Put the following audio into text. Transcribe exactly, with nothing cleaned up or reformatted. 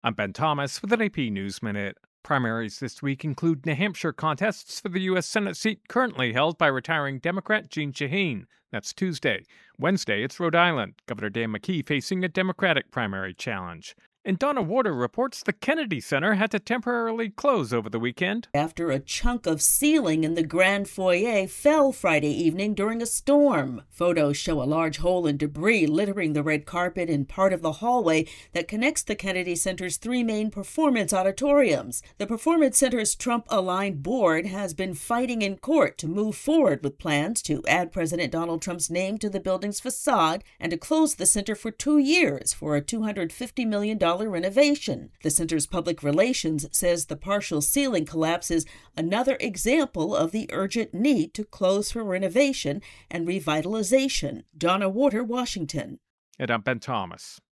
I'm Ben Thomas with an A P News Minute. Primaries this week include New Hampshire contests for the U S Senate seat currently held by retiring Democrat Jeanne Shaheen. That's Tuesday. Wednesday, it's Rhode Island. Governor Dan McKee facing a Democratic primary challenge. And Donna Warder reports the Kennedy Center had to temporarily close over the weekend after a chunk of ceiling in the grand foyer fell Friday evening during a storm. Photos show a large hole in debris littering the red carpet in part of the hallway that connects the Kennedy Center's three main performance auditoriums. The Performance Center's Trump-aligned board has been fighting in court to move forward with plans to add President Donald Trump's name to the building's facade and to close the center for two years for a two hundred fifty million dollars renovation. The center's public relations says the partial ceiling collapse is another example of the urgent need to close for renovation and revitalization. Donna Warder, Washington. And I'm Ben Thomas.